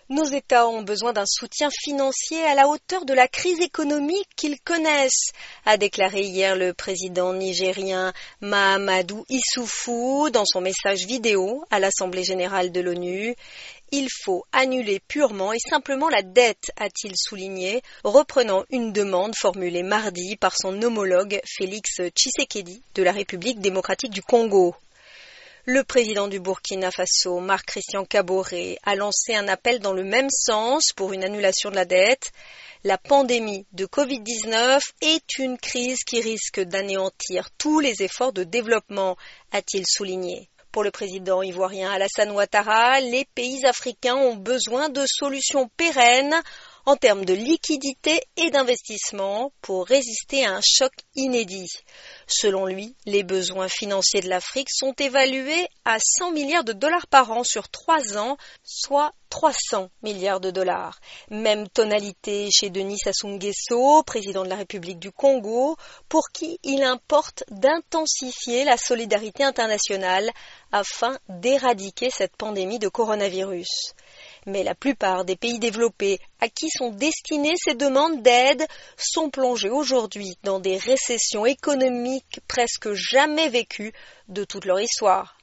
Nos États ont besoin d'un soutien financier à la hauteur de la crise économique qu'ils connaissent, a déclaré hier le président nigérien Mahamadou Issoufou dans son message vidéo à l'Assemblée générale de l'ONU. Il faut annuler purement et simplement la dette, a-t-il souligné, reprenant une demande formulée mardi par son homologue Félix Tshisekedi de la République démocratique du Congo. Le président du Burkina Faso, Marc-Christian Kaboré, a lancé un appel dans le même sens pour une annulation de la dette. La pandémie de Covid-19 est une crise qui risque d'anéantir tous les efforts de développement, a-t-il souligné. Pour le président ivoirien Alassane Ouattara, les pays africains ont besoin de solutions pérennes en termes de liquidité et d'investissement pour résister à un choc inédit. Selon lui, les besoins financiers de l'Afrique sont évalués à 100 milliards de dollars par an sur 3 ans, soit 300 milliards de dollars. Même tonalité chez Denis Sassou Nguesso, président de la République du Congo, pour qui il importe d'intensifier la solidarité internationale afin d'éradiquer cette pandémie de coronavirus. Mais la plupart des pays développés à qui sont destinées ces demandes d'aide sont plongés aujourd'hui dans des récessions économiques presque jamais vécues de toute leur histoire.